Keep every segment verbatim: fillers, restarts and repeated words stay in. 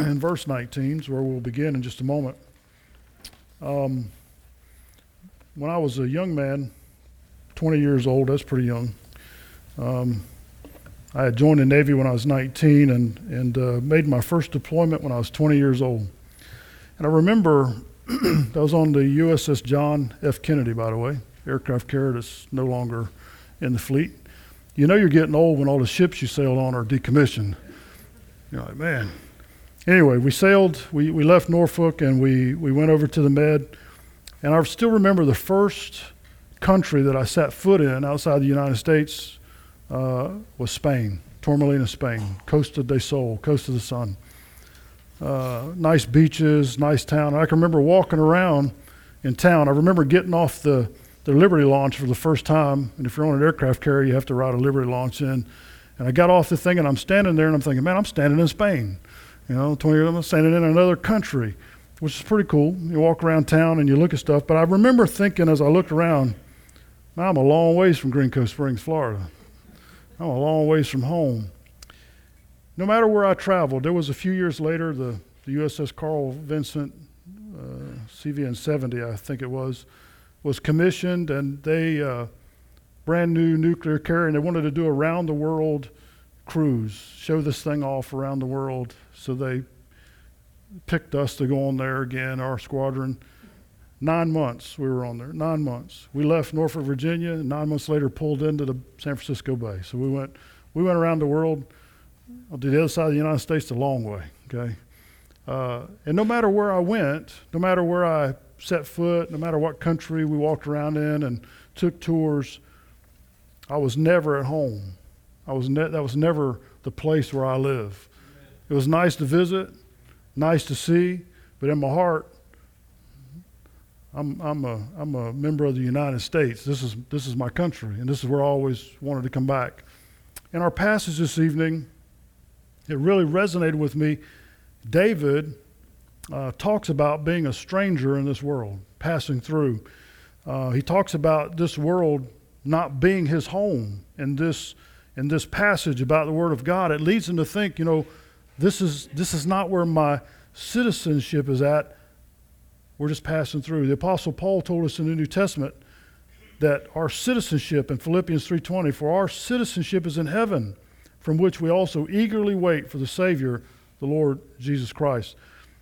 in verse nineteen is where we'll begin in just a moment. Um, when I was a young man, twenty years old, that's pretty young. Um, I had joined the Navy when I was nineteen and, and uh, made my first deployment when I was twenty years old. And I remember, that was on the U S S John F. Kennedy, by the way, aircraft carrier that's no longer in the fleet. You know you're getting old when all the ships you sailed on are decommissioned. You're like, man. Anyway, we sailed, we, we left Norfolk and we, we went over to the Med. And I still remember the first country that I set foot in outside the United States uh, was Spain, Torremolina, Spain, Costa del Sol, Coast of the Sun. Uh, nice beaches, nice town. I can remember walking around in town. I remember getting off the, the Liberty launch for the first time. And if you're on an aircraft carrier, you have to ride a Liberty launch in. And I got off the thing and I'm standing there and I'm thinking, man, I'm standing in Spain. You know, twenty years, I'm standing in another country, which is pretty cool. You walk around town and you look at stuff. But I remember thinking as I looked around, man, I'm a long ways from Green Cove Springs, Florida. I'm a long ways from home. No matter where I traveled, there was a few years later, the, the U S S Carl Vincent, uh, C V N seventy, I think it was, was commissioned, and they, uh, brand new nuclear carrier, and they wanted to do a round-the-world cruise, show this thing off around the world. So they picked us to go on there again, our squadron. Nine months we were on there, nine months. We left Norfolk, Virginia, and nine months later pulled into the San Francisco Bay. So we went, we went around the world. I'll do the other side of the United States the long way, okay? Uh, and no matter where I went, no matter where I set foot, no matter what country we walked around in and took tours, I was never at home. I was ne- that was never the place where I live. It was nice to visit, nice to see, but in my heart, I'm I'm a I'm a member of the United States. This is this is my country, and this is where I always wanted to come back. In our passage this evening, it really resonated with me. David uh, talks about being a stranger in this world, passing through. Uh, he talks about this world not being his home. In this in this passage about the Word of God, it leads him to think, you know, this is this is not where my citizenship is at. We're just passing through. The Apostle Paul told us in the New Testament that our citizenship in Philippians three twenty, for our citizenship is in heaven, from which we also eagerly wait for the Savior, the Lord Jesus Christ.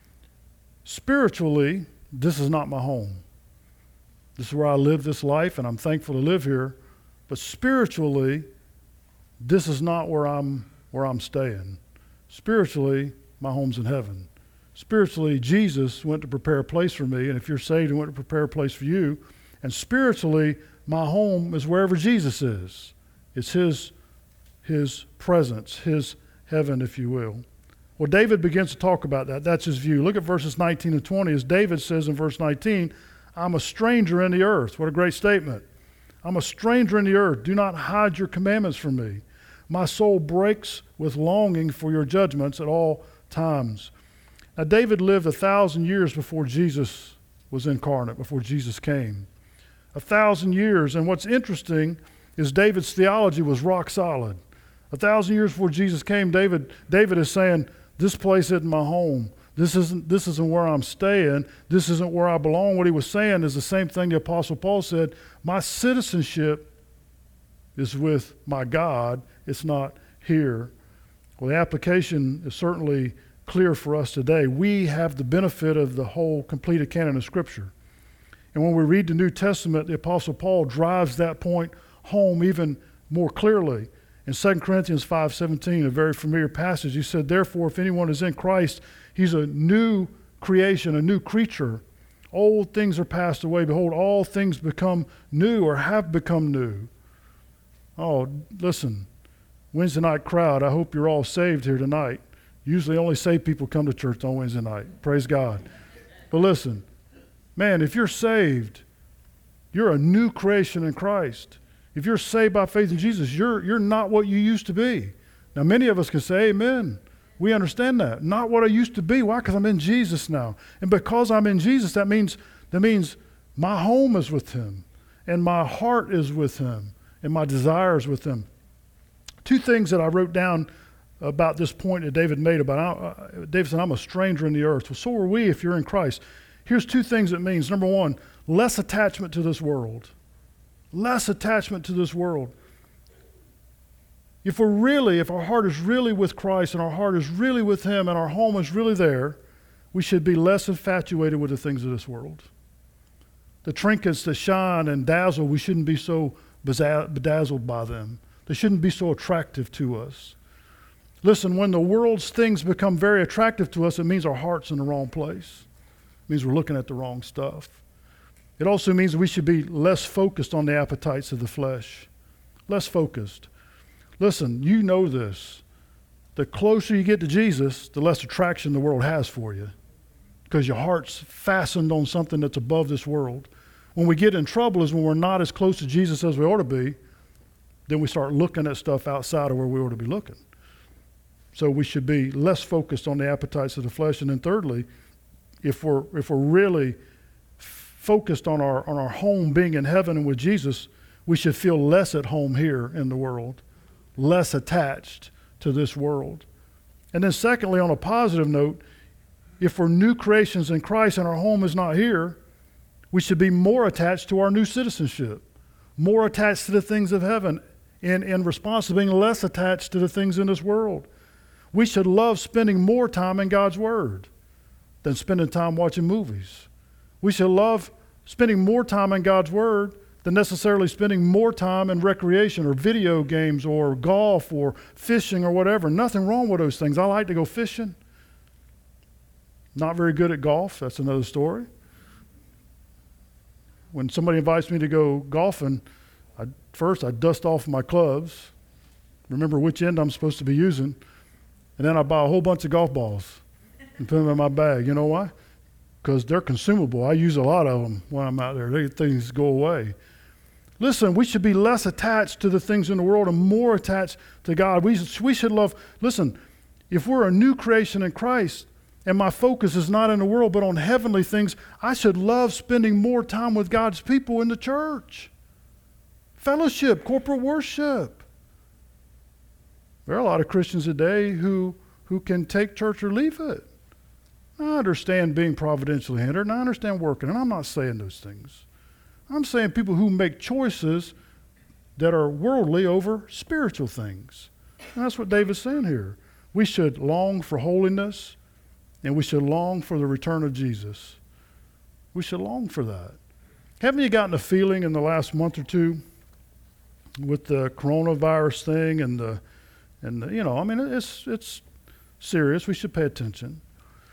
Spiritually, this is not my home. This is where I live this life, and I'm thankful to live here. But spiritually, this is not where I'm where I'm staying. Spiritually, my home's in heaven. Spiritually, Jesus went to prepare a place for me, and if you're saved, he went to prepare a place for you. And spiritually, my home is wherever Jesus is. It's his, his presence, his heaven, if you will. Well, David begins to talk about that. That's his view. Look at verses nineteen and twenty. As David says in verse nineteen, I'm a stranger in the earth. What a great statement. I'm a stranger in the earth. Do not hide your commandments from me. My soul breaks with longing for your judgments at all times. Now, David lived a thousand years before Jesus was incarnate, before Jesus came. A thousand years. And what's interesting is David's theology was rock solid. A thousand years before Jesus came, David, David is saying, this place isn't my home. This isn't, this isn't where I'm staying. This isn't where I belong. What he was saying is the same thing the Apostle Paul said. My citizenship is with my God. It's not here. Well, the application is certainly clear for us today. We have the benefit of the whole completed canon of Scripture. And when we read the New Testament, the Apostle Paul drives that point home even more clearly. In Second Corinthians five seventeen, a very familiar passage, he said, therefore, if anyone is in Christ, he's a new creation, a new creature. Old things are passed away. Behold, all things become new or have become new. Oh, listen, Wednesday night crowd, I hope you're all saved here tonight. Usually only saved people come to church on Wednesday night. Praise God. But listen, man, if you're saved, you're a new creation in Christ. If you're saved by faith in Jesus, you're, you're not what you used to be. Now, many of us can say, amen. We understand that. Not what I used to be. Why? Because I'm in Jesus now. And because I'm in Jesus, that means, that means my home is with him, and my heart is with him, and my desires with him. Two things that I wrote down about this point that David made about, uh, David said, I'm a stranger in the earth. Well, so are we if you're in Christ. Here's two things it means. Number one, less attachment to this world. Less attachment to this world. If we're really, if our heart is really with Christ and our heart is really with Him and our home is really there, we should be less infatuated with the things of this world. The trinkets that shine and dazzle, we shouldn't be so bedazzled by them. They shouldn't be so attractive to us. Listen, when the world's things become very attractive to us, it means our heart's in the wrong place. It means we're looking at the wrong stuff. It also means we should be less focused on the appetites of the flesh. Less focused. Listen, you know this. The closer you get to Jesus, the less attraction the world has for you, because your heart's fastened on something that's above this world. When we get in trouble is when we're not as close to Jesus as we ought to be, then we start looking at stuff outside of where we ought to be looking. So we should be less focused on the appetites of the flesh. And then thirdly, if we're if we're really focused on our on our home being in heaven and with Jesus, we should feel less at home here in the world, less attached to this world. And then secondly, on a positive note, if we're new creations in Christ and our home is not here, we should be more attached to our new citizenship, more attached to the things of heaven, in, in response to being less attached to the things in this world. We should love spending more time in God's Word than spending time watching movies. We should love spending more time in God's Word than necessarily spending more time in recreation or video games or golf or fishing or whatever. Nothing wrong with those things. I like to go fishing. Not very good at golf. That's another story. When somebody invites me to go golfing, I, first I dust off my clubs, remember which end I'm supposed to be using, and then I buy a whole bunch of golf balls and put them in my bag. You know why? Because they're consumable. I use a lot of them when I'm out there. They, things go away. Listen, we should be less attached to the things in the world and more attached to God. We, we should love, listen, if we're a new creation in Christ and my focus is not in the world but on heavenly things, I should love spending more time with God's people in the church. Fellowship, corporate worship. There are a lot of Christians today who, who can take church or leave it. I understand being providentially hindered, and I understand working, and I'm not saying those things. I'm saying people who make choices that are worldly over spiritual things. And that's what David's saying here. We should long for holiness, and we should long for the return of Jesus. We should long for that. Haven't you gotten a feeling in the last month or two with the coronavirus thing and the, and the, you know, I mean, it's it's serious. We should pay attention.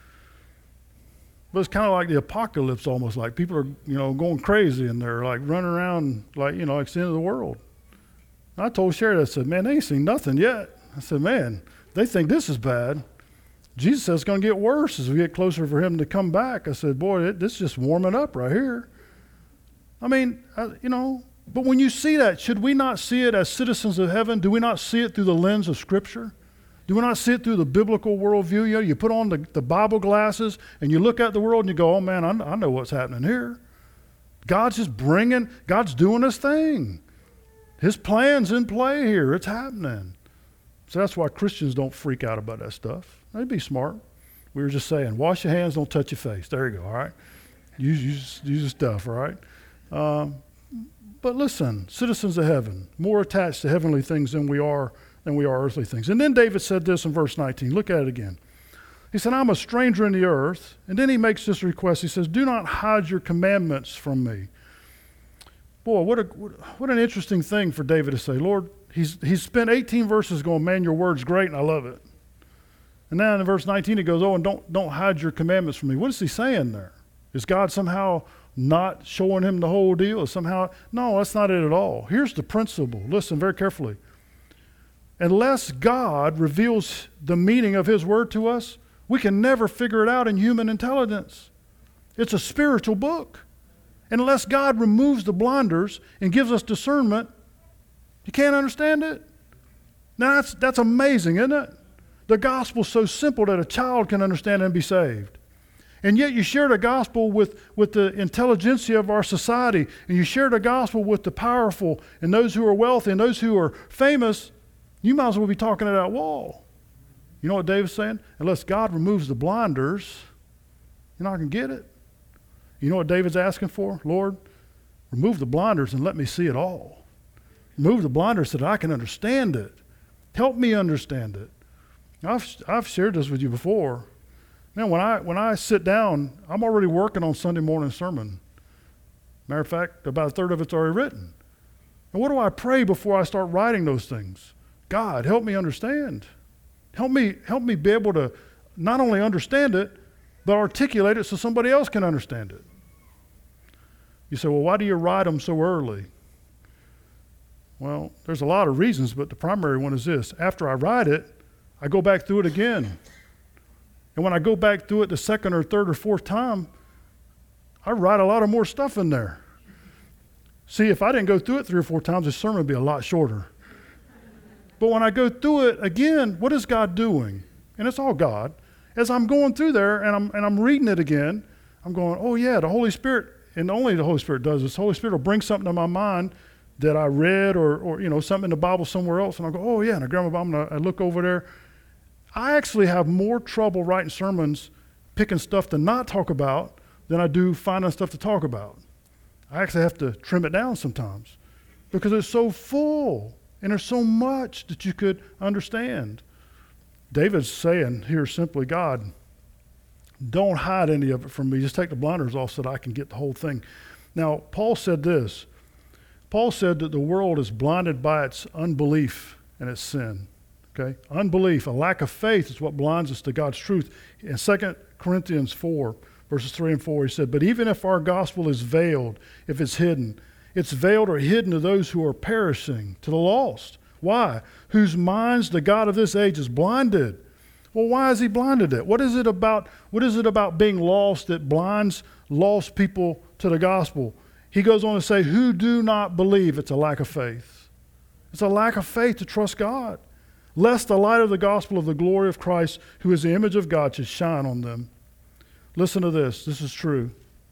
But it's kind of like the apocalypse almost, like people are, you know, going crazy and they're like running around like, you know, like it's the end of the world. And I told Sherry, I said, man, they ain't seen nothing yet. I said, man, they think this is bad. Jesus says it's going to get worse as we get closer for him to come back. I said, boy, it, this is just warming up right here. I mean, I, you know, but when you see that, should we not see it as citizens of heaven? Do we not see it through the lens of Scripture? Do we not see it through the biblical worldview? You know, you put on the, the Bible glasses and you look at the world and you go, oh man, I, I know what's happening here. God's just bringing, God's doing his thing. His plan's in play here. It's happening. So that's why Christians don't freak out about that stuff. They'd be smart. We were just saying, wash your hands, don't touch your face. There you go, all right? Use, use, use the stuff, all right? Um, but listen, citizens of heaven, more attached to heavenly things than we are than we are earthly things. And then David said this in verse nineteen. Look at it again. He said, I'm a stranger in the earth. And then he makes this request. He says, do not hide your commandments from me. Boy, what a what an interesting thing for David to say. Lord, he's he's spent eighteen verses going, man, your word's great and I love it. And now in verse nineteen he goes, oh, and don't don't hide your commandments from me. What is he saying there? Is God somehow not showing him the whole deal? Is somehow, no, that's not it at all. Here's the principle. Listen very carefully. Unless God reveals the meaning of his word to us, we can never figure it out in human intelligence. It's a spiritual book. And unless God removes the blinders and gives us discernment, you can't understand it. Now that's, that's amazing, isn't it? The gospel's so simple that a child can understand and be saved. And yet you share the gospel with, with the intelligentsia of our society, and you share the gospel with the powerful and those who are wealthy and those who are famous, you might as well be talking to that wall. You know what David's saying? Unless God removes the blinders, you're not going to get it. You know what David's asking for? Lord, remove the blinders and let me see it all. Remove the blinders so that I can understand it. Help me understand it. I've, I've shared this with you before. Man, when I, when I sit down, I'm already working on Sunday morning sermon. Matter of fact, about a third of it's already written. And what do I pray before I start writing those things? God, help me understand. Help me, help me be able to not only understand it, but articulate it so somebody else can understand it. You say, well, why do you write them so early? Well, there's a lot of reasons, but the primary one is this. After I write it, I go back through it again. And when I go back through it the second or third or fourth time, I write a lot of more stuff in there. See, if I didn't go through it three or four times, the sermon would be a lot shorter. But when I go through it again, what is God doing? And it's all God. As I'm going through there and I'm and I'm reading it again, I'm going, oh yeah, the Holy Spirit, and only the Holy Spirit does this. The Holy Spirit will bring something to my mind that I read or, or you know, something in the Bible somewhere else, and I'll go, oh yeah, and I grab my Bible and I look over there. I actually have more trouble writing sermons, picking stuff to not talk about than I do finding stuff to talk about. I actually have to trim it down sometimes because it's so full and there's so much that you could understand. David's saying here simply, God, don't hide any of it from me. Just take the blinders off so that I can get the whole thing. Now, Paul said this. Paul said that the world is blinded by its unbelief and its sin. Okay? Unbelief, a lack of faith is what blinds us to God's truth. In Second Corinthians four, verses three and four, he said, but even if our gospel is veiled, if it's hidden, it's veiled or hidden to those who are perishing, to the lost. Why? Whose minds the God of this age is blinded. Well, why is he blinded it? What is it about, what is it about being lost that blinds lost people to the gospel? He goes on to say, who do not believe. It's a lack of faith. It's a lack of faith to trust God, lest the light of the gospel of the glory of Christ, who is the image of God, should shine on them. Listen to this. This is true.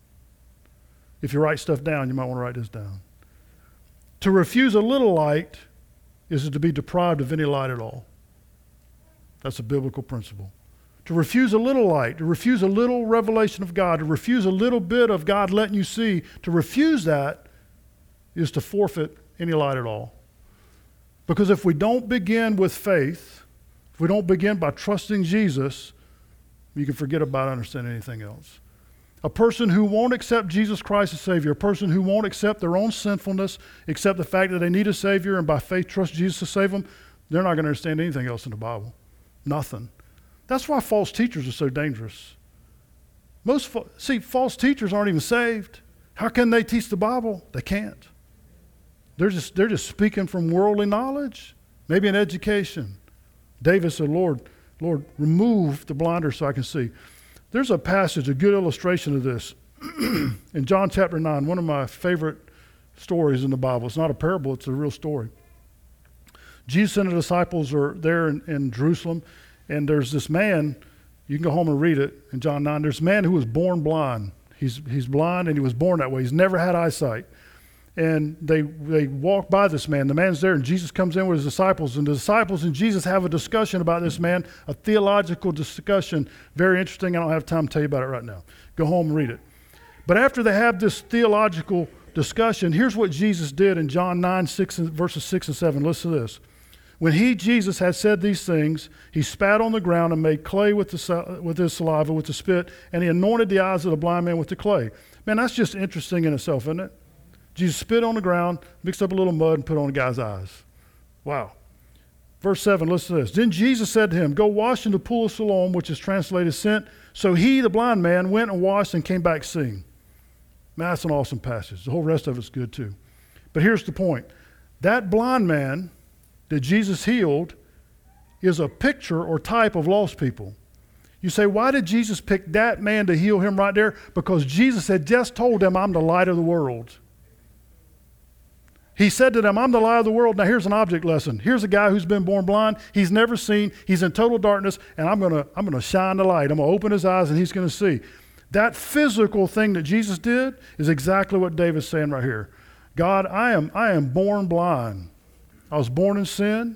If you write stuff down, you might want to write this down. To refuse a little light is to be deprived of any light at all. That's a biblical principle. To refuse a little light, to refuse a little revelation of God, to refuse a little bit of God letting you see, to refuse that is to forfeit any light at all. Because if we don't begin with faith, if we don't begin by trusting Jesus, you can forget about understanding anything else. A person who won't accept Jesus Christ as Savior, a person who won't accept their own sinfulness, accept the fact that they need a Savior and by faith trust Jesus to save them, they're not going to understand anything else in the Bible. Nothing. That's why false teachers are so dangerous. Most, fa- see, false teachers aren't even saved. How can they teach the Bible? They can't. They're just, they're just speaking from worldly knowledge, maybe an education. David said, Lord, Lord, remove the blinders so I can see. There's a passage, a good illustration of this in John chapter nine, one of my favorite stories in the Bible. It's not a parable, it's a real story. Jesus and the disciples are there in, in Jerusalem, and there's this man, you can go home and read it in John nine, there's a man who was born blind. He's, he's blind and he was born that way. He's never had eyesight. And they they walk by this man. The man's there, and Jesus comes in with his disciples. And the disciples and Jesus have a discussion about this man, a theological discussion. Very interesting. I don't have time to tell you about it right now. Go home and read it. But after they have this theological discussion, here's what Jesus did in John nine, six, verses six and seven. Listen to this. When he, Jesus, had said these things, he spat on the ground and made clay with, the, with his saliva, with the spit, and he anointed the eyes of the blind man with the clay. Man, that's just interesting in itself, isn't it? Jesus spit on the ground, mixed up a little mud, and put on the guy's eyes. Wow. Verse seven, listen to this. Then Jesus said to him, go wash in the pool of Siloam, which is translated sent. So he, the blind man, went and washed and came back seeing. Man, that's an awesome passage. The whole rest of it's good too. But here's the point. That blind man that Jesus healed is a picture or type of lost people. You say, why did Jesus pick that man to heal him right there? Because Jesus had just told them, I'm the light of the world. He said to them, I'm the light of the world. Now here's an object lesson. Here's a guy who's been born blind. He's never seen. He's in total darkness, and I'm going to I'm going to shine the light. I'm going to open his eyes, and he's going to see. That physical thing that Jesus did is exactly what David's saying right here. God, I am I am born blind. I was born in sin.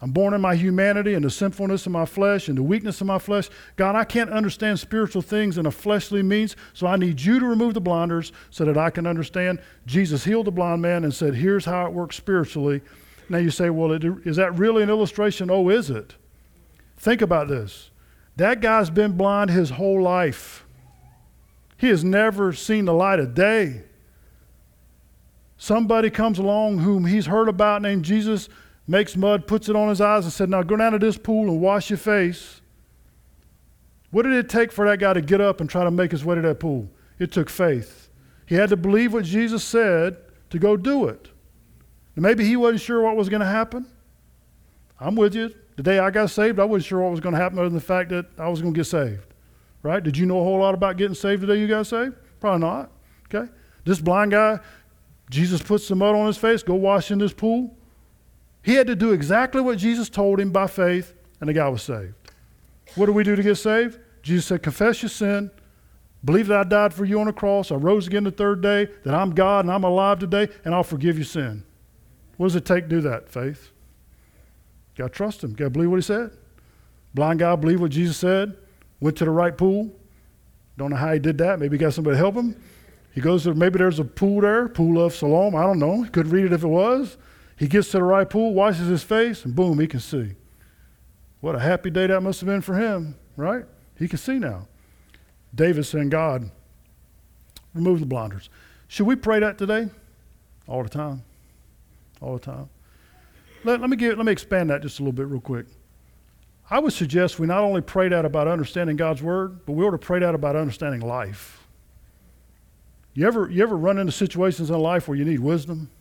I'm born in my humanity and the sinfulness of my flesh and the weakness of my flesh. God, I can't understand spiritual things in a fleshly means, so I need you to remove the blinders so that I can understand. Jesus healed the blind man and said, here's how it works spiritually. Now you say, well, is that really an illustration? Oh, is it? Think about this. That guy's been blind his whole life. He has never seen the light of day. Somebody comes along whom he's heard about named Jesus, makes mud, puts it on his eyes and said, now go down to this pool and wash your face. What did it take for that guy to get up and try to make his way to that pool? It took faith. He had to believe what Jesus said to go do it. And maybe he wasn't sure what was going to happen. I'm with you. The day I got saved, I wasn't sure what was going to happen other than the fact that I was going to get saved. Right? Did you know a whole lot about getting saved the day you got saved? Probably not. Okay? This blind guy, Jesus put some mud on his face, go wash in this pool. He had to do exactly what Jesus told him by faith, and the guy was saved. What do we do to get saved? Jesus said, confess your sin, believe that I died for you on the cross, I rose again the third day, that I'm God and I'm alive today, and I'll forgive your sin. What does it take to do that? Faith. You got to trust him. You got to believe what he said. Blind guy believed what Jesus said, went to the right pool. Don't know how he did that. Maybe he got somebody to help him. He goes to, maybe there's a pool there, pool of Siloam. I don't know. He couldn't read it if it was. He gets to the right pool, washes his face, and boom, he can see. What a happy day that must have been for him, right? He can see now. David saying, God, remove the blinders. Should we pray that today? All the time. All the time. Let, let me give, let me expand that just a little bit real quick. I would suggest we not only pray that about understanding God's word, but we ought to pray that about understanding life. You ever, you ever run into situations in life where you need wisdom?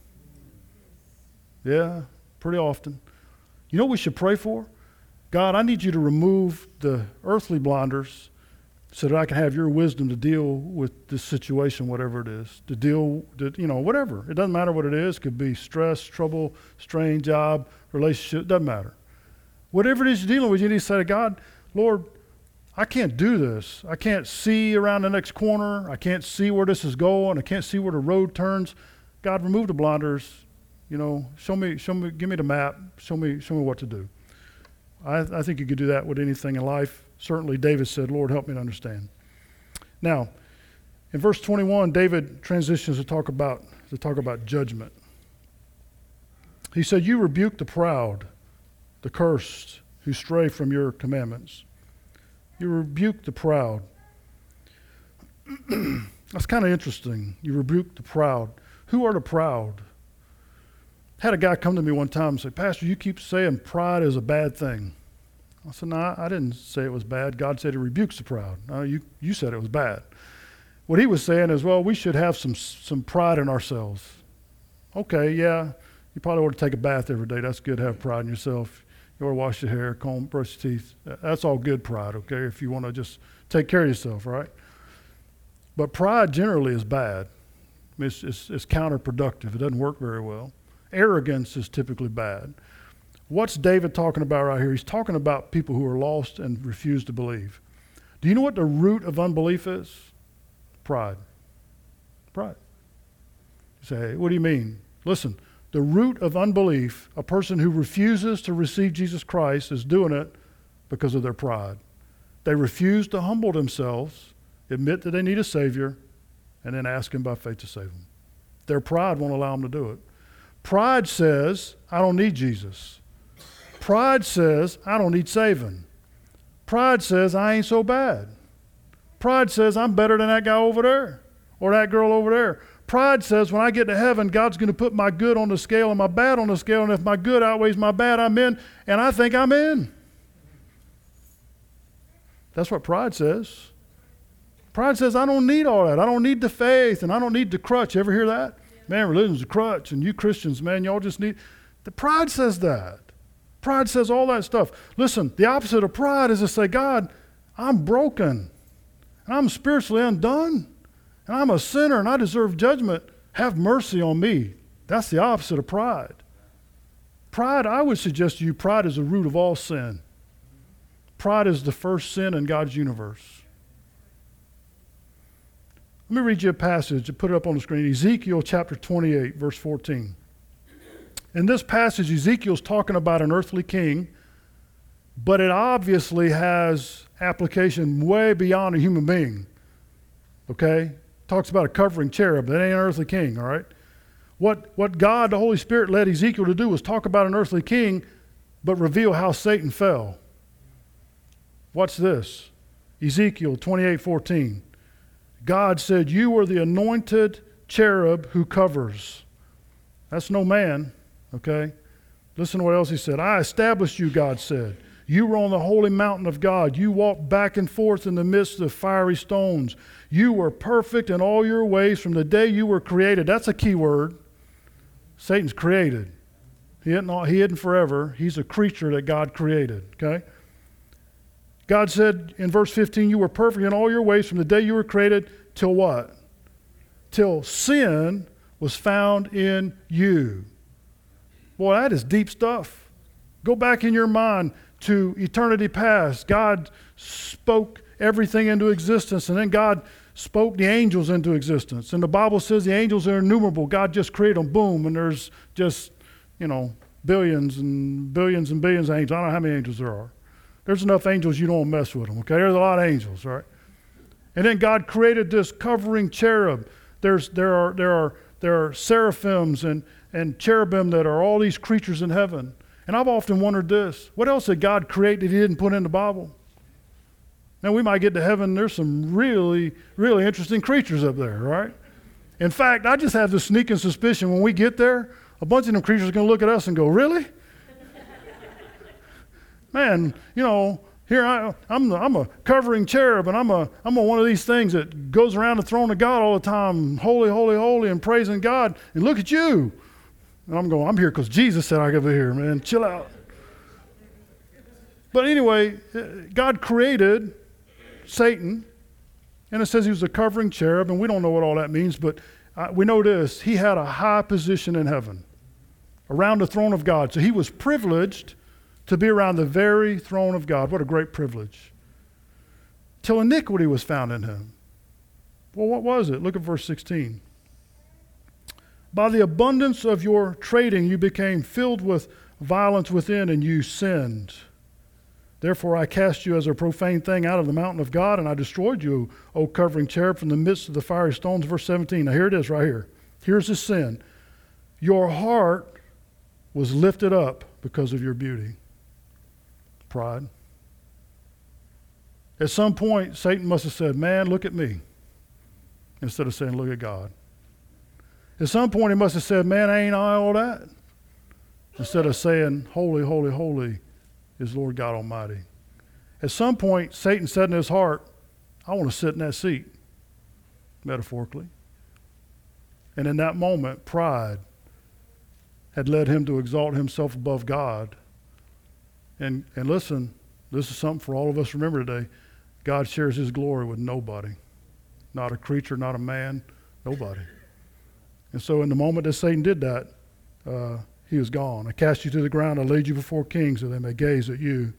Yeah, pretty often. You know what we should pray for? God, I need you to remove the earthly blinders so that I can have your wisdom to deal with this situation, whatever it is, to deal, to, you know, whatever. It doesn't matter what it is. It could be stress, trouble, strain, job, relationship, doesn't matter. Whatever it is you're dealing with, you need to say to God, Lord, I can't do this. I can't see around the next corner. I can't see where this is going. I can't see where the road turns. God, remove the blinders. You know, show me, show me, give me the map. Show me, show me what to do. I, I think you could do that with anything in life. Certainly David said, Lord, help me to understand. Now, in verse twenty-one, David transitions to talk about, to talk about judgment. He said, you rebuke the proud, the cursed, who stray from your commandments. You rebuke the proud. That's kind of interesting. You rebuke the proud. Who are the proud? Had a guy come to me one time and say, Pastor, you keep saying pride is a bad thing. I said, no, I didn't say it was bad. God said he rebukes the proud. No, you, you said it was bad. What he was saying is, well, we should have some some pride in ourselves. Okay, yeah, you probably ought to take a bath every day. That's good to have pride in yourself. You ought to wash your hair, comb, brush your teeth. That's all good pride, okay, if you want to just take care of yourself, right? But pride generally is bad. I mean, it's, it's, it's counterproductive. It doesn't work very well. Arrogance is typically bad. What's David talking about right here? He's talking about people who are lost and refuse to believe. Do you know what the root of unbelief is? Pride. Pride. You say, hey, what do you mean? Listen, the root of unbelief, a person who refuses to receive Jesus Christ is doing it because of their pride. They refuse to humble themselves, admit that they need a Savior, and then ask him by faith to save them. Their pride won't allow them to do it. Pride says, I don't need Jesus. Pride says, I don't need saving. Pride says, I ain't so bad. Pride says, I'm better than that guy over there or that girl over there. Pride says, when I get to heaven, God's going to put my good on the scale and my bad on the scale, and if my good outweighs my bad, I'm in, and I think I'm in. That's what pride says. Pride says, I don't need all that. I don't need the faith, and I don't need the crutch. You ever hear that? Man, religion's a crutch, and you Christians, man, y'all just need... The pride says that. Pride says all that stuff. Listen, the opposite of pride is to say, God, I'm broken, and I'm spiritually undone, and I'm a sinner, and I deserve judgment. Have mercy on me. That's the opposite of pride. Pride, I would suggest to you, pride is the root of all sin. Pride is the first sin in God's universe. Let me read you a passage and put it up on the screen. Ezekiel chapter twenty-eight, verse fourteen. In this passage, Ezekiel's talking about an earthly king, but it obviously has application way beyond a human being. Okay? Talks about a covering cherub. That ain't an earthly king, all right? What, what God, the Holy Spirit, led Ezekiel to do was talk about an earthly king, but reveal how Satan fell. Watch this. Ezekiel twenty-eight fourteen. God said, "You are the anointed cherub who covers." That's no man, okay? Listen to what else he said. "I established you," God said. "You were on the holy mountain of God. You walked back and forth in the midst of fiery stones. You were perfect in all your ways from the day you were created." That's a key word. Satan's created. He isn't, all, he isn't forever. He's a creature that God created, okay? God said in verse fifteen, "You were perfect in all your ways from the day you were created till what? Till sin was found in you." Boy, that is deep stuff. Go back in your mind to eternity past. God spoke everything into existence, and then God spoke the angels into existence. And the Bible says the angels are innumerable. God just created them, boom, and there's just, you know, billions and billions and billions of angels. I don't know how many angels there are. There's enough angels you don't mess with them, okay? There's a lot of angels, right? And then God created this covering cherub. There's there are there are there are seraphims and, and cherubim that are all these creatures in heaven. And I've often wondered this: what else did God create that he didn't put in the Bible? Now we might get to heaven, there's some really, really interesting creatures up there, right? In fact, I just have this sneaking suspicion when we get there, a bunch of them creatures are going to look at us and go, "Really? Man, you know, here I, I'm, the, I'm a covering cherub, and I'm a, I'm a one of these things that goes around the throne of God all the time, holy, holy, holy, and praising God. And look at you." And I'm going, "I'm here because Jesus said I could be here, man. Chill out." But anyway, God created Satan, and it says he was a covering cherub, and we don't know what all that means, but uh, we know this: he had a high position in heaven, around the throne of God. So he was privileged to be around the very throne of God. What a great privilege. Till iniquity was found in him. Well, what was it? Look at verse sixteen. "By the abundance of your trading, you became filled with violence within, and you sinned. Therefore I cast you as a profane thing out of the mountain of God, and I destroyed you, O covering cherub, from the midst of the fiery stones." Verse seventeen. Now here it is right here. Here's the sin. "Your heart was lifted up because of your beauty." Pride. At some point, Satan must have said, "Man, look at me," instead of saying, "Look at God." At some point, he must have said, "Man, ain't I all that?" instead of saying, "Holy, holy, holy is Lord God Almighty." At some point, Satan said in his heart, "I want to sit in that seat," metaphorically. And in that moment, pride had led him to exalt himself above God. And, and listen, this is something for all of us to remember today. God shares his glory with nobody. Not a creature, not a man, nobody. And so in the moment that Satan did that, uh, he was gone. "I cast you to the ground. I laid you before kings, so they may gaze at you."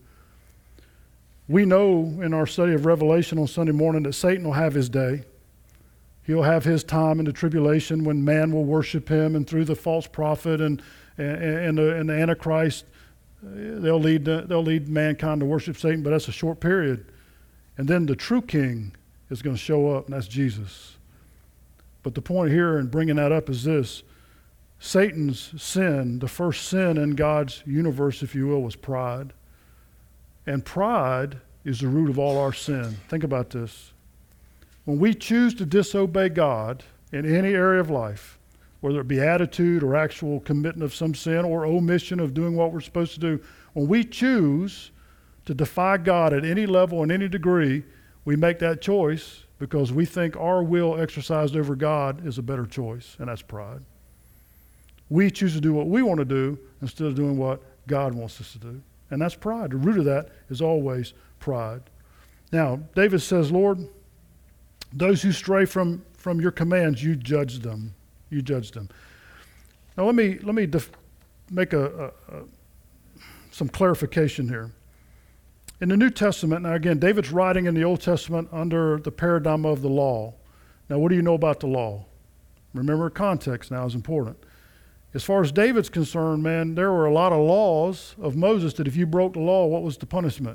We know in our study of Revelation on Sunday morning that Satan will have his day. He'll have his time in the tribulation when man will worship him, and through the false prophet and, and, and, the, and the Antichrist, they'll lead, they'll lead mankind to worship Satan, but that's a short period. And then the true king is going to show up, and that's Jesus. But the point here in bringing that up is this: Satan's sin, the first sin in God's universe, if you will, was pride. And pride is the root of all our sin. Think about this. When we choose to disobey God in any area of life, whether it be attitude or actual commitment of some sin or omission of doing what we're supposed to do, when we choose to defy God at any level and any degree, we make that choice because we think our will exercised over God is a better choice, and that's pride. We choose to do what we want to do instead of doing what God wants us to do, and that's pride. The root of that is always pride. Now, David says, "Lord, those who stray from, from your commands, you judge them. You judge them." Now let me let me def- make a, a, a some clarification here. In the New Testament, now again, David's writing in the Old Testament under the paradigm of the law. Now, what do you know about the law? Remember, context now is important. As far as David's concerned, man, there were a lot of laws of Moses that if you broke the law, what was the punishment?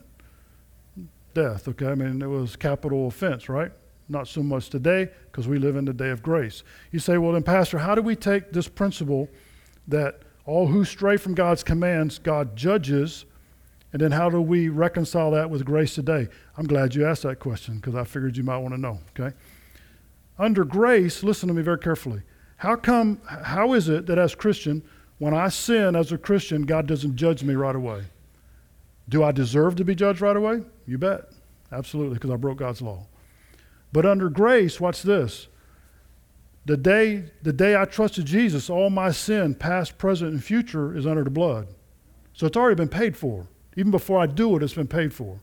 Death, okay? I mean, it was capital offense, right? Not so much today because we live in the day of grace. You say, well, then, Pastor, how do we take this principle that all who stray from God's commands, God judges, and then how do we reconcile that with grace today? I'm glad you asked that question because I figured you might want to know, okay? Under grace, listen to me very carefully. How come, how is it that as Christian, when I sin as a Christian, God doesn't judge me right away? Do I deserve to be judged right away? You bet. Absolutely, because I broke God's law. But under grace, watch this. The day, the day I trusted Jesus, all my sin, past, present, and future, is under the blood. So it's already been paid for. Even before I do it, it's been paid for.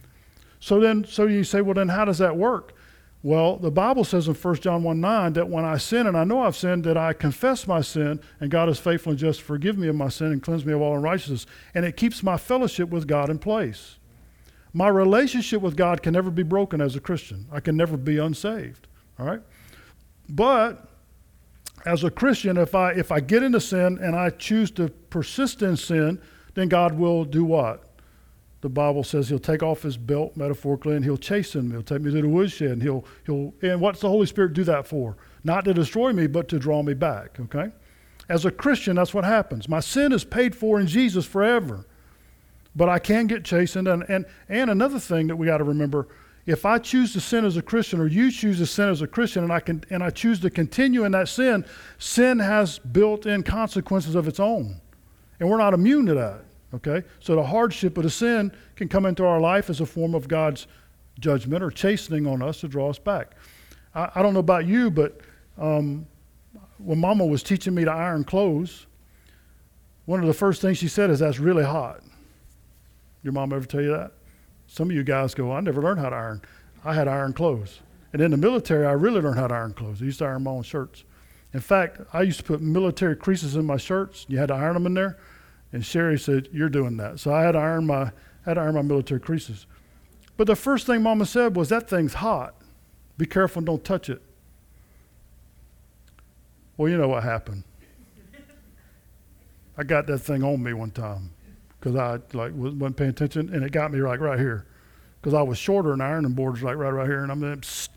So then, so you say, well, then how does that work? Well, the Bible says in First John one nine that when I sin, and I know I've sinned, that I confess my sin, and God is faithful and just to forgive me of my sin and cleanse me of all unrighteousness. And it keeps my fellowship with God in place. My relationship with God can never be broken as a Christian. I can never be unsaved, all right? But as a Christian, if I if I get into sin and I choose to persist in sin, then God will do what? The Bible says he'll take off his belt, metaphorically, and he'll chasten me. He'll take me to the woodshed. And he'll, he'll, and what's the Holy Spirit do that for? Not to destroy me, but to draw me back, okay? As a Christian, that's what happens. My sin is paid for in Jesus forever. But I can get chastened. And, and, and another thing that we got to remember, if I choose to sin as a Christian, or you choose to sin as a Christian, and I can, and I choose to continue in that sin, sin has built-in consequences of its own. And we're not immune to that. Okay, so the hardship of the sin can come into our life as a form of God's judgment or chastening on us to draw us back. I, I don't know about you, but um, when Mama was teaching me to iron clothes, one of the first things she said is, that's really hot. Your mom ever tell you that? Some of you guys go, I never learned how to iron. I had iron clothes. And in the military, I really learned how to iron clothes. I used to iron my own shirts. In fact, I used to put military creases in my shirts. You had to iron them in there. And Sherry said, you're doing that. So I had to iron my, had to iron my military creases. But the first thing Mama said was, that thing's hot. Be careful and don't touch it. Well, you know what happened. I got that thing on me one time because I like wasn't paying attention, and it got me like right here because I was shorter than ironing boards like right right here, and I'm like, psst.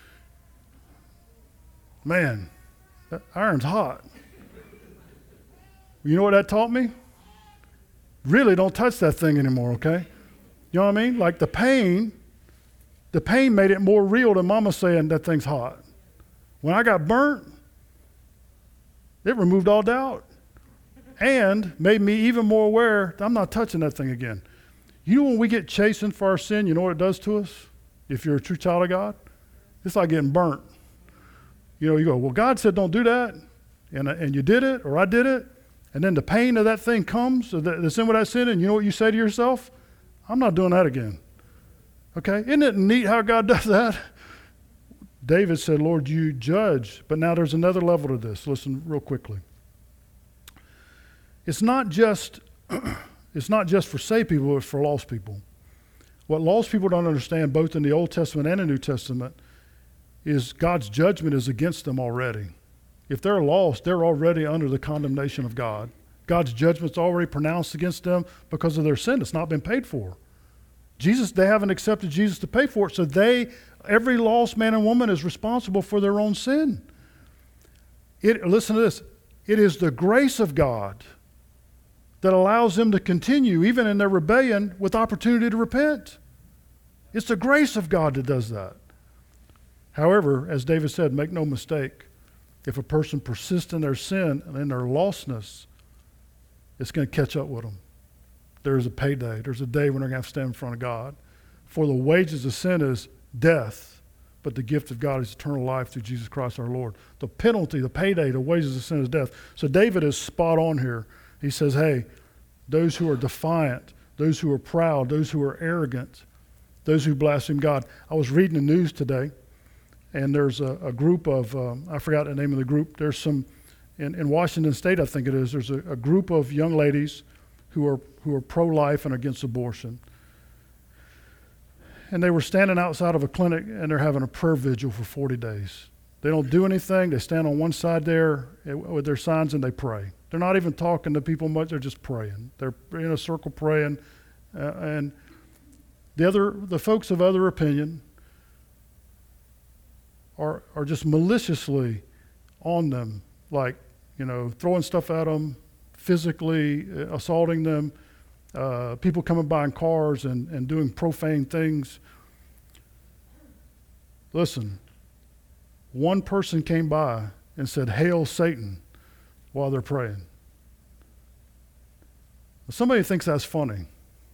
Man, that iron's hot. You know what that taught me? Really don't touch that thing anymore, okay? You know what I mean? Like the pain, the pain made it more real than Mama saying that thing's hot. When I got burnt, it removed all doubt and made me even more aware that I'm not touching that thing again. You know when we get chastened for our sin, you know what it does to us? If you're a true child of God? It's like getting burnt. You know, you go, well, God said don't do that, and, and you did it, or I did it. And then the pain of that thing comes, the sin with that sin, and you know what you say to yourself? I'm not doing that again. Okay? Isn't it neat how God does that? David said, Lord, you judge. But now there's another level to this. Listen real quickly. It's not just, it's not just for saved people, it's for lost people. What lost people don't understand, both in the Old Testament and the New Testament, is God's judgment is against them already. If they're lost, they're already under the condemnation of God. God's judgment's already pronounced against them because of their sin. It's not been paid for. Jesus, they haven't accepted Jesus to pay for it, so they, every lost man and woman is responsible for their own sin. It, listen to this. It is the grace of God that allows them to continue, even in their rebellion, with opportunity to repent. It's the grace of God that does that. However, as David said, make no mistake, if a person persists in their sin and in their lostness, it's going to catch up with them. There's a payday. There's a day when they're going to have to stand in front of God. For the wages of sin is death, but the gift of God is eternal life through Jesus Christ our Lord. The penalty, the payday, the wages of sin is death. So David is spot on here. He says, hey, those who are defiant, those who are proud, those who are arrogant, those who blaspheme God. I was reading the news today, and there's a, a group of, um, I forgot the name of the group. There's some, in, in Washington State, I think it is, there's a, a group of young ladies who are who are pro-life and against abortion. And they were standing outside of a clinic, and they're having a prayer vigil for forty days. They don't do anything. They stand on one side there with their signs, and they pray. They're not even talking to people much. They're just praying. They're in a circle praying. Uh, and the other, the folks of other opinion are are just maliciously on them, like, you know, throwing stuff at them, physically assaulting them, uh, people coming by in cars and, and doing profane things. Listen, one person came by and said, "Hail Satan," while they're praying. Somebody thinks that's funny.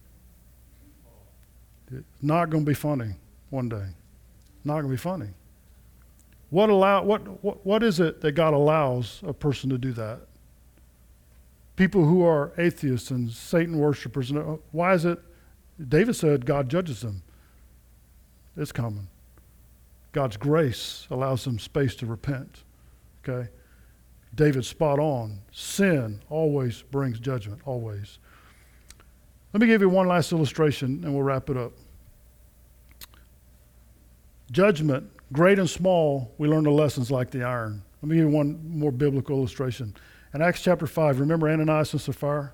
It's not going to be funny one day. Not going to be funny. What allow? What, what what is it that God allows a person to do that? People who are atheists and Satan worshipers. Why is it? David said God judges them. It's common. God's grace allows them space to repent. Okay? David's spot on. Sin always brings judgment, always. Let me give you one last illustration and we'll wrap it up. Judgment, great and small, we learn the lessons like the iron. Let me give you one more biblical illustration. In Acts chapter five, remember Ananias and Sapphira?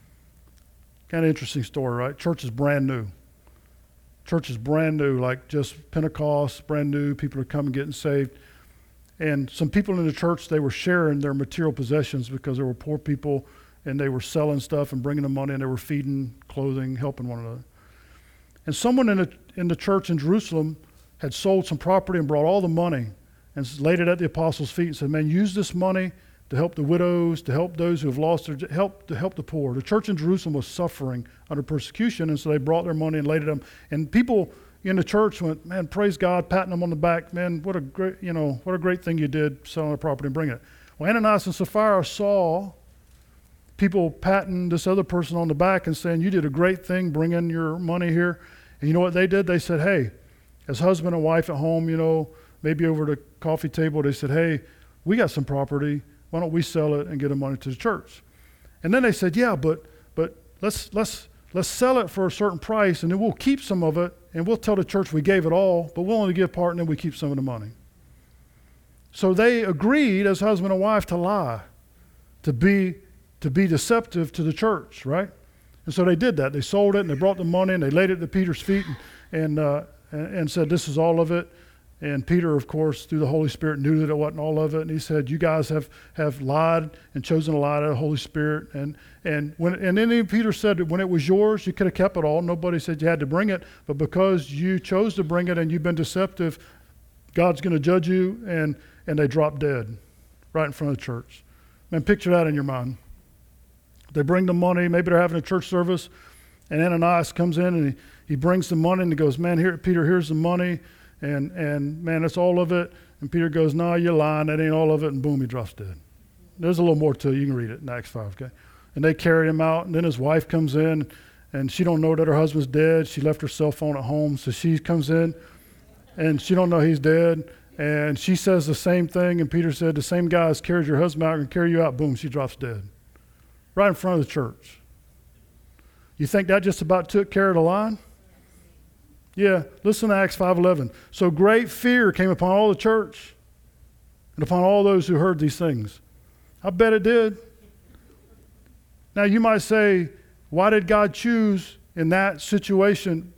Kind of interesting story, right? Church is brand new. Church is brand new, like just Pentecost, brand new. People are coming, getting saved. And some people in the church, they were sharing their material possessions because there were poor people and they were selling stuff and bringing them money and they were feeding, clothing, helping one another. And someone in the, in the church in Jerusalem had sold some property and brought all the money and laid it at the apostles' feet and said, man, use this money to help the widows, to help those who have lost their, help to help the poor. The church in Jerusalem was suffering under persecution, and so they brought their money and laid it on. And people in the church went, man, praise God, patting them on the back, man, what a great, you know, what a great thing you did, selling the property and bringing it. Well, Ananias and Sapphira saw people patting this other person on the back and saying, you did a great thing bringing your money here. And you know what they did? They said, hey, as husband and wife at home, you know, maybe over the coffee table, they said, hey, we got some property. Why don't we sell it and get the money to the church? And then they said, yeah, but but let's let's let's sell it for a certain price, and then we'll keep some of it, and we'll tell the church we gave it all, but we'll only give part, and then we keep some of the money. So they agreed as husband and wife to lie, to be to be deceptive to the church, right? And so they did that. They sold it, and they brought the money, and they laid it at Peter's feet, and and, uh, and, and said, this is all of it. And Peter, of course, through the Holy Spirit, knew that it wasn't all of it. And he said, you guys have, have lied and chosen to lie to the Holy Spirit. And and when and then Peter said that when it was yours, you could have kept it all. Nobody said you had to bring it. But because you chose to bring it and you've been deceptive, God's going to judge you. And, and they dropped dead right in front of the church. Man, picture that in your mind. They bring the money. Maybe they're having a church service. And Ananias comes in and he, he brings the money and he goes, man, here, Peter, here's the money. And, and man, that's all of it. And Peter goes, no, you're lying. That ain't all of it. And boom, he drops dead. There's a little more to it. You can read it in Acts five, okay? And they carry him out. And then his wife comes in, and she don't know that her husband's dead. She left her cell phone at home. So she comes in, and she don't know he's dead. And she says the same thing. And Peter said, the same guy has carried your husband out and carry you out. Boom, she drops dead. Right in front of the church. You think that just about took care of the line? Yeah, listen to Acts five eleven. So great fear came upon all the church and upon all those who heard these things. I bet it did. Now you might say, why did God choose in that situation?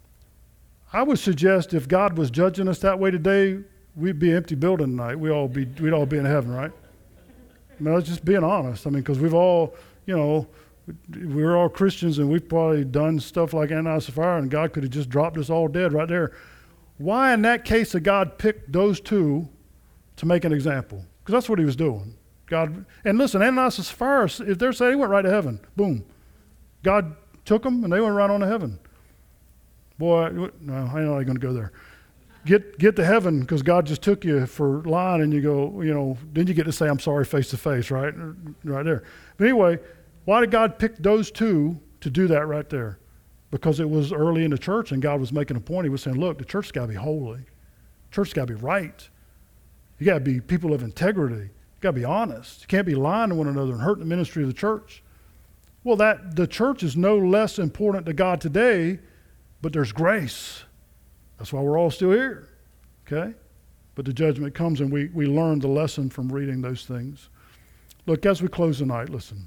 I would suggest if God was judging us that way today, we'd be an empty building tonight. We all be, we'd all be in heaven, right? I mean, I was just being honest. I mean, because we've all, you know, we're all Christians and we've probably done stuff like Ananias and Sapphira, and God could have just dropped us all dead right there. Why in that case did God pick those two to make an example? Because that's what he was doing. God, and listen, Ananias and Sapphira, if they're saying they went right to heaven, boom. God took them and they went right on to heaven. Boy, no, I know I'm going to go there. Get get to heaven because God just took you for lying, and you go, you know, then you get to say I'm sorry face to face, right? Right there. But anyway, why did God pick those two to do that right there? Because it was early in the church and God was making a point. He was saying, look, the church's got to be holy. The church's got to be right. You got to be people of integrity. You got to be honest. You can't be lying to one another and hurting the ministry of the church. Well, that the church is no less important to God today, but there's grace. That's why we're all still here, okay? But the judgment comes and we, we learn the lesson from reading those things. Look, as we close tonight, listen.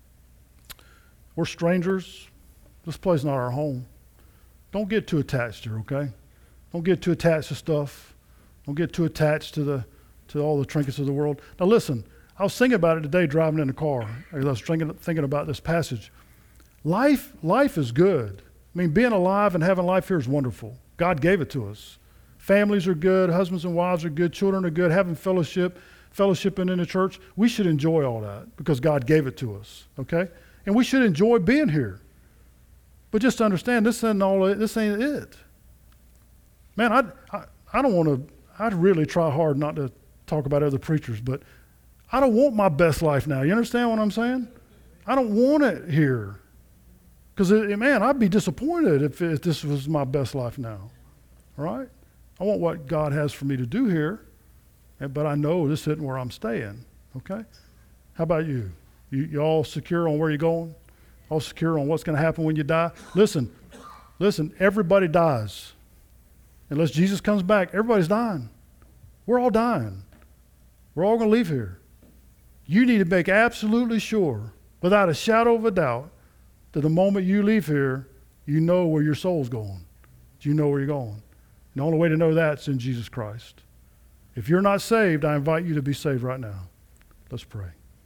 We're strangers. This place is not our home. Don't get too attached here, okay? Don't get too attached to stuff. Don't get too attached to the to all the trinkets of the world. Now listen, I was thinking about it today driving in the car. I was thinking, thinking about this passage. Life, life is good. I mean, being alive and having life here is wonderful. God gave it to us. Families are good. Husbands and wives are good. Children are good. Having fellowship, fellowshipping in the church. We should enjoy all that because God gave it to us, okay? And we should enjoy being here. But just to understand, this ain't all. This ain't it. Man, I, I, I don't want to, I'd really try hard not to talk about other preachers, but I don't want my best life now. You understand what I'm saying? I don't want it here. Because, man, I'd be disappointed if, if this was my best life now. All right? I want what God has for me to do here, but I know this isn't where I'm staying. Okay? How about you? You, you all secure on where you're going? All secure on what's going to happen when you die? Listen, listen, everybody dies. Unless Jesus comes back, everybody's dying. We're all dying. We're all going to leave here. You need to make absolutely sure, without a shadow of a doubt, that the moment you leave here, you know where your soul's going. You know where you're going. And the only way to know that is in Jesus Christ. If you're not saved, I invite you to be saved right now. Let's pray.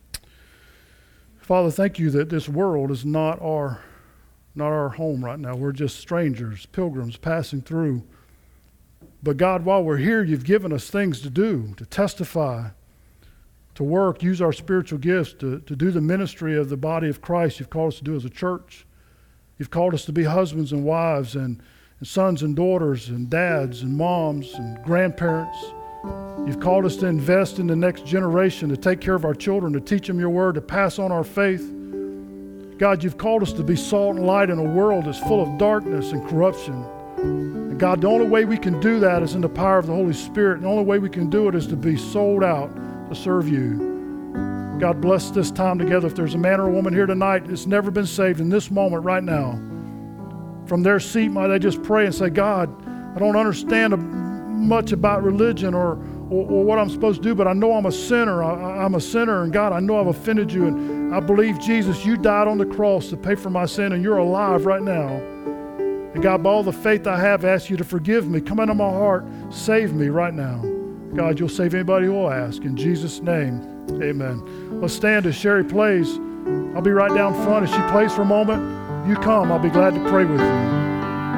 Father, thank you that this world is not our, not our home right now. We're just strangers, pilgrims passing through. But God, while we're here, you've given us things to do, to testify, to work, use our spiritual gifts to, to do the ministry of the body of Christ you've called us to do as a church. You've called us to be husbands and wives and, and sons and daughters and dads and moms and grandparents. You've called us to invest in the next generation, to take care of our children, to teach them your word, to pass on our faith. God, you've called us to be salt and light in a world that's full of darkness and corruption. And God, the only way we can do that is in the power of the Holy Spirit. And the only way we can do it is to be sold out to serve you. God, bless this time together. If there's a man or a woman here tonight that's never been saved in this moment right now, from their seat, might they just pray and say, God, I don't understand much about religion or, or, or what I'm supposed to do, but I know I'm a sinner. I, I'm a sinner, and God, I know I've offended you, and I believe, Jesus, you died on the cross to pay for my sin, and you're alive right now. And God, by all the faith I have, I ask you to forgive me. Come into my heart. Save me right now. God, you'll save anybody who will ask. In Jesus' name, amen. Let's stand as Sherry plays. I'll be right down front. As she plays for a moment, you come. I'll be glad to pray with you.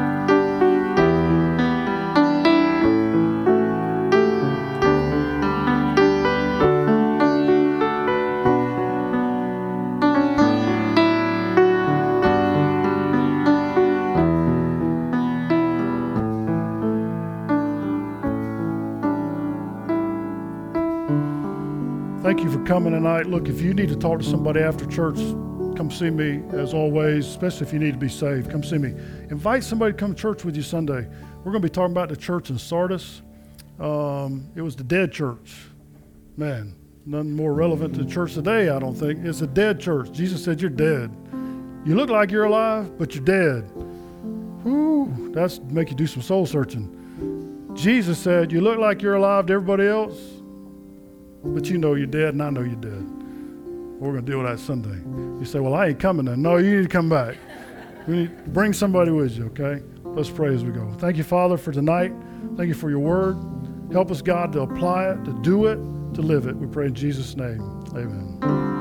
Thank you for coming tonight. Look, if you need to talk to somebody after church, come see me as always, especially if you need to be saved. Come see me. Invite somebody to come to church with you Sunday. We're going to be talking about the church in Sardis. Um, it was the dead church. Man, nothing more relevant to the church today, I don't think. It's a dead church. Jesus said, you're dead. You look like you're alive, but you're dead. Whew, that's make you do some soul searching. Jesus said, you look like you're alive to everybody else, but you know you're dead, and I know you're dead. We're going to deal with that Sunday. You say, well, I ain't coming then. No, you need to come back. We need to bring somebody with you, okay? Let's pray as we go. Thank you, Father, for tonight. Thank you for your word. Help us, God, to apply it, to do it, to live it. We pray in Jesus' name. Amen.